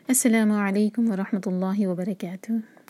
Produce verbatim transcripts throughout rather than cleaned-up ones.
السلام علیکم ورحمۃ اللہ وبرکاتہ۔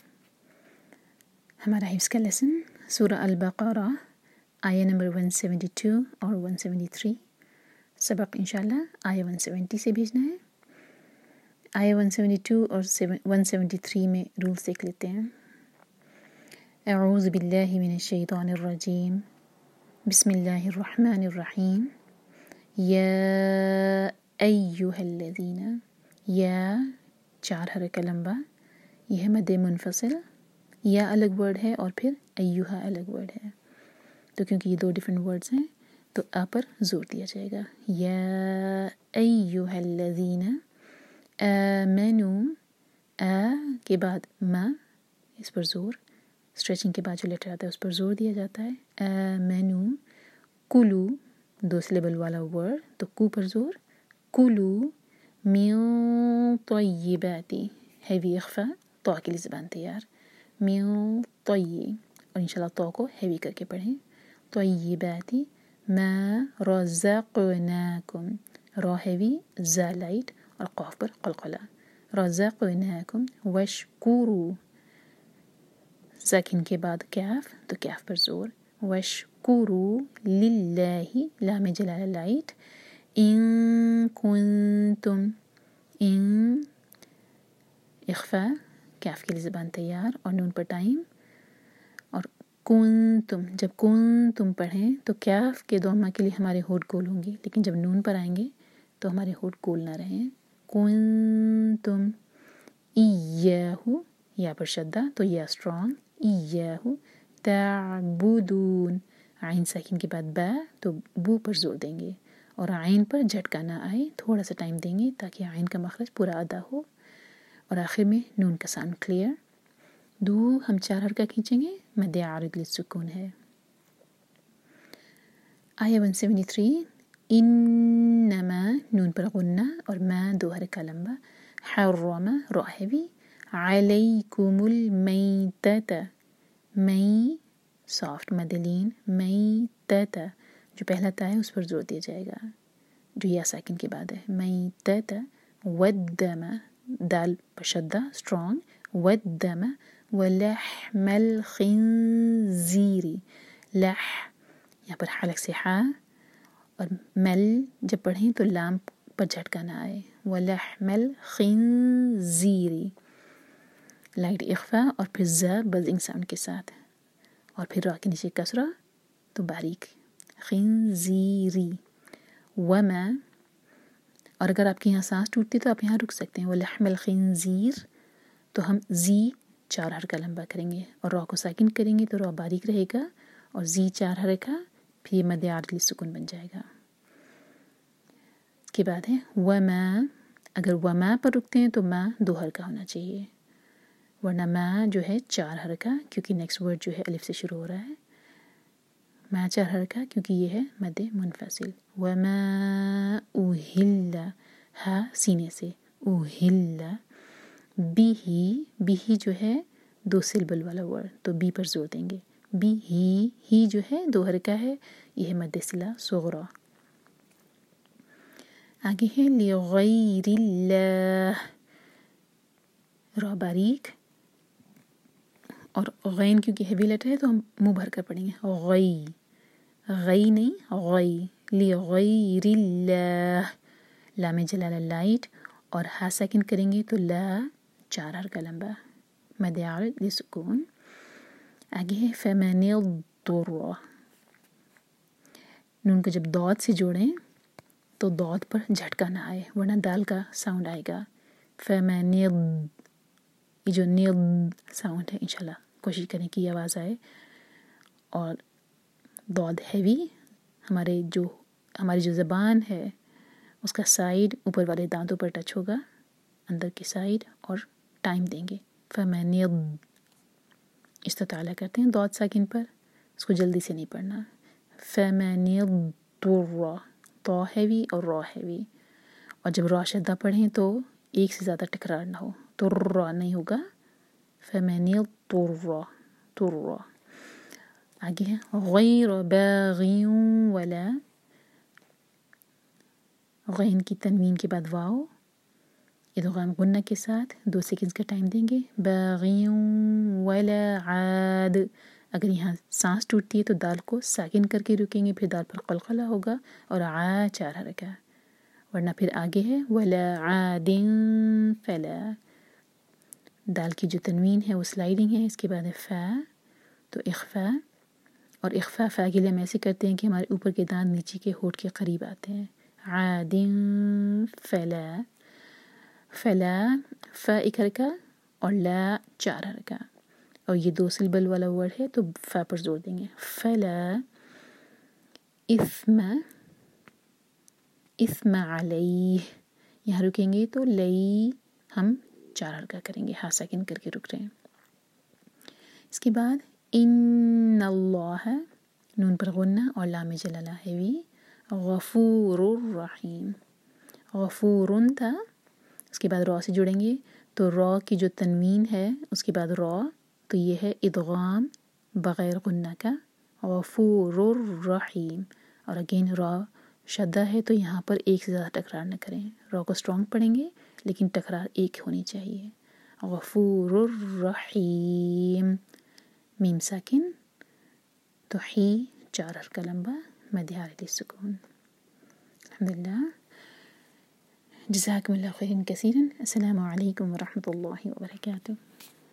ہمارا حفظ کا لیسن سورہ البقرہ آیہ نمبر ون سیونٹی ٹو اور ون سیونٹی تھری۔ سبق انشاءاللہ آیہ ون سیونٹی سے بھیجنا ہے۔ آیہ ون سیونٹی ٹو اور ون سیونٹی تھری میں رولز دیکھ لیتے ہیں۔ اعوذ باللہ من الشیطان الرجیم، بسم اللہ الرحمن الرحیم۔ یا ایہا الذین، یا چار حرکہ لمبا، یہ ہے مد منفصل، یا الگ ورڈ ہے اور پھر ایہا الگ ورڈ ہے، تو کیونکہ یہ دو ڈیفرنٹ ورڈز ہیں تو آ پر زور دیا جائے گا۔ یا ایہا الذین آمنوا، آ کے بعد ما، اس پر زور، اسٹریچنگ کے بعد جو لیٹر آتا ہے اس پر زور دیا جاتا ہے۔ آمنوا، کلو، دو سلیبل والا ورڈ تو کو پر زور، کلو من طیبات، ہیوی اخفا، تو کے لیے زبان تیار، من طیب، اور انشاءاللہ تو کو ہیوی کر کے پڑھیں، طیبات ما رزقناکم، را ہیوی، زا لائٹ اور قاف پر قلقلہ، رزقناکم واشکروا، ساکن کے بعد کاف تو کاف پر زور، واشکروا للہ، لام جلالہ لائٹ، ان کنتم، ان اخفا، کاف کے لیے زبان تیار اور نون پر ٹائم، اور کنتم، جب کنتم پڑھیں تو کاف کے دوما کے لیے ہمارے ہونٹ گول ہوں گے، لیکن جب نون پر آئیں گے تو ہمارے ہونٹ گول نہ رہیں۔ کنتم ایہہ، یا پر شدہ تو یا اسٹرانگ، ایہہ تعبدون، عین ساکن کے بعد با تو بو پر زور دیں گے اور عین پر جھٹکا نہ آئے، تھوڑا سا ٹائم دیں گے تاکہ عین کا مخرج پورا ادا ہو، اور آخر میں نون کا ساؤنڈ کلیئر۔ دو ہم چار حرکہ کھینچیں گے، مد عارض للسکون ہے۔ آیہ ون سیونٹی تھری، انما، نون پر غنہ اور ما دو حرکہ لمبا، حرم، را ہیوی، علیکم المیتۃ، می سافٹ مد لین، میتۃ، جو پہلا تا ہے اس پر زور دیا جائے گا جو یا ساکن کے بعد ہے، میتۃ، والدم، دال پر شدہ اسٹرانگ، والدم ولحم الخنزیر، لح، یہاں پر حلق سے ہا، اور مل جب پڑھیں تو لام پر جھٹکا نہ آئے، ولحم الخنزیر، لائٹ اخفا اور پھر زا بزنگ ساؤنڈ کے ساتھ، اور پھر را کے نیچے کسرہ تو باریک، خنزیری، وما، اور اگر آپ کے یہاں سانس ٹوٹتی تو آپ یہاں رک سکتے ہیں، ولحم الخنزیر، تو ہم زی چار حرکہ لمبا کریں گے اور را کو ساکن کریں گے تو را باریک رہے گا، اور زی چار حرکہ پھر یہ مد عارض للسکون بن جائے گا۔ اس کے بعد ہے وما، اگر وما پر رکتے ہیں تو ما دو حرکہ ہونا چاہیے، ورنہ ما جو ہے چار حرکہ، کیونکہ نیکسٹ ورڈ جو ہے الف سے شروع ہو رہا ہے، ما چار حرکہ کیونکہ یہ ہے مد منفصل۔ وما اہل، ہا سینے سے، اہل بیہی، بیہی جو ہے دو سلبل والا ورڈ تو بی پر زور دیں گے، بیہی، ہی جو ہے دو حرکہ ہے، یہ ہے مد صلہ صغریٰ۔ آگے ہے لغیر اللہ، را باریک، اور غین کیونکہ ہیوی لیٹر ہے تو ہم منہ بھر کر پڑھیں گے، غی، غی نہیں غی، لغیر اللہ، لام جلالہ لائٹ اور ہا ساکن کریں گے تو لا چار حرکہ لمبا، مد عارض للسکون۔ آگے ہے فمن اضطر، نون کو جب ضاد سے جوڑیں تو ضاد پر جھٹکا نہ آئے ورنہ دال کا ساؤنڈ آئے گا، فمن، یہ جو نیض ساؤنڈ ہے انشاءاللہ کوشش کریں کہ یہ آواز آئے، اور ضاد ہیوی، ہمارے جو ہماری جو زبان ہے اس کا سائیڈ اوپر والے دانتوں پر ٹچ ہوگا، اندر کی سائیڈ، اور ٹائم دیں گے، فمن، استطالہ کرتے ہیں ضاد ساکن پر، اس کو جلدی سے نہیں پڑھنا، فمن اضطر، تو ہیوی اور را ہیوی، اور جب را شدہ پڑھیں تو ایک سے زیادہ تکرار نہ ہو تو را نہیں ہوگا، فمن اضطر، طر۔ آگے ہے غیر باغی ولا، غین کی تنوین کے بعد واو، ادغام غنہ کے ساتھ دو سیکنڈز کا ٹائم دیں گے. باغیوں ولا عاد. اگر یہاں سانس ٹوٹتی ہے تو دال کو ساکن کر کے رکیں گے، پھر دال پر قلقلہ ہوگا اور عا چار حرکہ، ورنہ پھر آگے ہے ولا عاد فلا. دال کی جو تنوین ہے وہ سلائڈنگ ہے، اس کے بعد ہے فا تو اخفا، اور اخفا فا کے لیے ہم ایسے کرتے ہیں کہ ہمارے اوپر کے دانت نیچے کے ہونٹ کے قریب آتے ہیں. عاد فلا، فلا فا ایک حرکہ اور لا چار حرکہ، اور یہ دو سلبل والا ورڈ ہے تو فا پر زور دیں گے. فلا اثم، اثم علیہ، یہاں رکیں گے تو لئی ہم چار حرکہ کریں گے، ہاں سیکنڈ کر کے رک رہے ہیں. اس کے بعد ان اللہ، نون پر غنہ اور لام جلالہ ہیوی، غفور الرحیم. غفورن تھا، اس کے بعد را سے جڑیں گے تو را کی جو تنوین ہے اس کے بعد را، تو یہ ہے ادغام بغیر غنہ کا، غفور الرحیم. اور اگین را شدہ ہے تو یہاں پر ایک سے زیادہ تکرار نہ کریں، را کو اسٹرانگ پڑھیں گے لیکن تکرار ایک ہونی چاہیے. غفور الرحیم، میم ساکن تو حی چار حرکہ لمبا، مد حرکت سکون. الحمدللہ. جزاکم اللہ خیرا کثیرا. السلام علیکم ورحمۃ اللہ وبرکاتہ.